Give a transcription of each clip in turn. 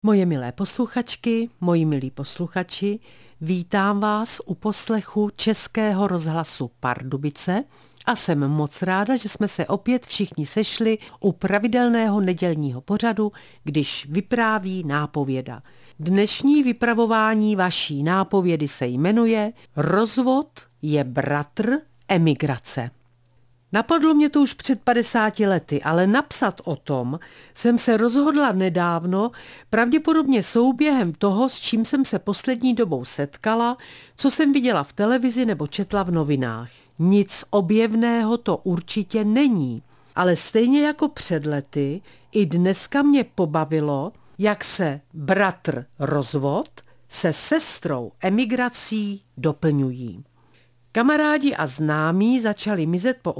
Moje milé posluchačky, moji milí posluchači, vítám vás u poslechu Českého rozhlasu Pardubice a jsem moc ráda, že jsme se opět všichni sešli u pravidelného nedělního pořadu, když vypráví nápověda. Dnešní vypravování vaší nápovědy se jmenuje Rozvod je bratr emigrace. Napadlo mě to už před 50 lety, ale napsat o tom jsem se rozhodla nedávno, pravděpodobně souběhem toho, s čím jsem se poslední dobou setkala, co jsem viděla v televizi nebo četla v novinách. Nic objevného to určitě není, ale stejně jako před lety, i dneska mě pobavilo, jak se bratr rozvod se sestrou emigrací doplňují. Kamarádi a známí začali mizet po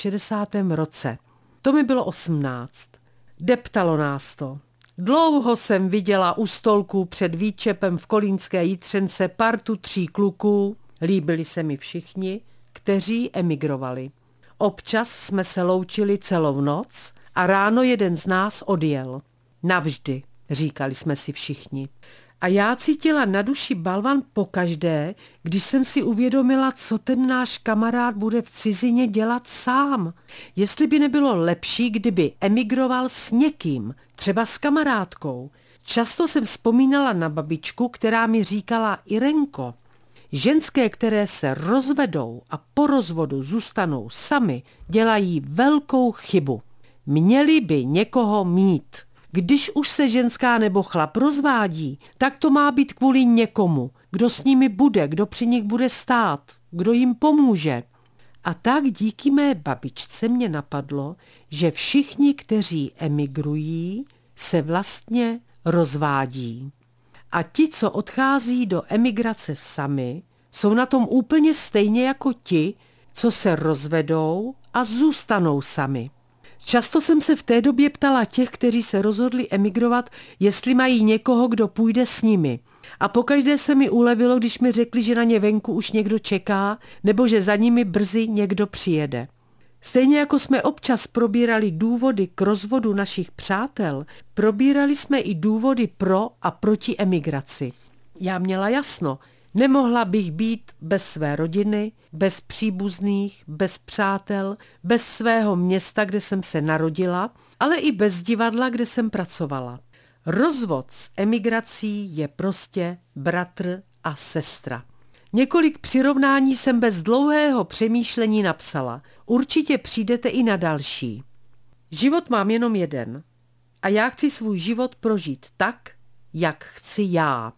68. roce. To mi bylo 18. Deptalo nás to. Dlouho jsem viděla u stolku před výčepem v kolínské Jitřence partu 3 kluků, líbili se mi všichni, kteří emigrovali. Občas jsme se loučili celou noc a ráno jeden z nás odjel. Navždy, říkali jsme si všichni. A já cítila na duši balvan pokaždé, když jsem si uvědomila, co ten náš kamarád bude v cizině dělat sám. Jestli by nebylo lepší, kdyby emigroval s někým, třeba s kamarádkou. Často jsem vzpomínala na babičku, která mi říkala: Irenko, ženské, které se rozvedou a po rozvodu zůstanou sami, dělají velkou chybu. Měli by někoho mít. Když už se ženská nebo chlap rozvádí, tak to má být kvůli někomu, kdo s nimi bude, kdo při nich bude stát, kdo jim pomůže. A tak díky mé babičce mě napadlo, že všichni, kteří emigrují, se vlastně rozvádí. A ti, co odchází do emigrace sami, jsou na tom úplně stejně jako ti, co se rozvedou a zůstanou sami. Často jsem se v té době ptala těch, kteří se rozhodli emigrovat, jestli mají někoho, kdo půjde s nimi. A pokaždé se mi ulevilo, když mi řekli, že na ně venku už někdo čeká, nebo že za nimi brzy někdo přijede. Stejně jako jsme občas probírali důvody k rozvodu našich přátel, probírali jsme i důvody pro a proti emigraci. Já měla jasno. Nemohla bych být bez své rodiny, bez příbuzných, bez přátel, bez svého města, kde jsem se narodila, ale i bez divadla, kde jsem pracovala. Rozvod s emigrací je prostě bratr a sestra. Několik přirovnání jsem bez dlouhého přemýšlení napsala. Určitě přijdete i na další. Život mám jenom jeden a já chci svůj život prožít tak, jak chci já.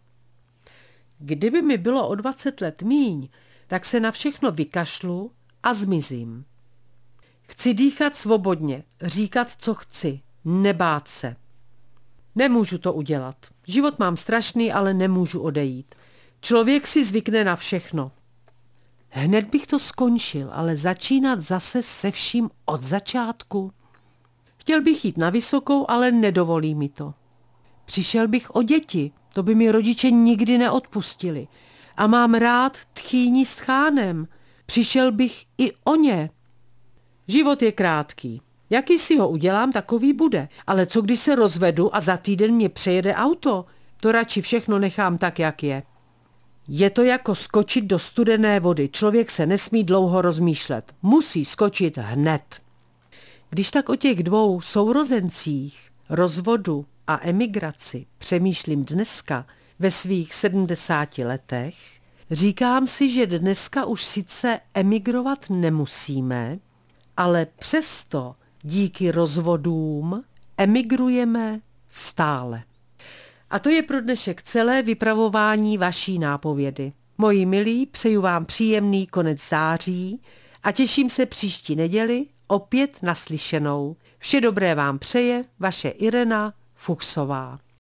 Kdyby mi bylo o 20 let míň, tak se na všechno vykašlu a zmizím. Chci dýchat svobodně, říkat, co chci, nebát se. Nemůžu to udělat. Život mám strašný, ale nemůžu odejít. Člověk si zvykne na všechno. Hned bych to skončil, ale začínat zase se vším od začátku. Chtěl bych jít na vysokou, ale nedovolí mi to. Přišel bych o děti, to by mi rodiče nikdy neodpustili. A mám rád tchýni s tchánem. Přišel bych i o ně. Život je krátký. Jaký si ho udělám, takový bude. Ale co když se rozvedu a za týden mě přejede auto? To radši všechno nechám tak, jak je. Je to jako skočit do studené vody. Člověk se nesmí dlouho rozmýšlet. Musí skočit hned. Když tak o těch dvou sourozencích, rozvodu a emigraci přemýšlím dneska ve svých 70 letech, říkám si, že dneska už sice emigrovat nemusíme, ale přesto díky rozvodům emigrujeme stále. A to je pro dnešek celé vypravování vaší nápovědy. Moji milí, přeju vám příjemný konec září a těším se příští neděli opět naslyšenou. Vše dobré vám přeje vaše Irena Fuchsová.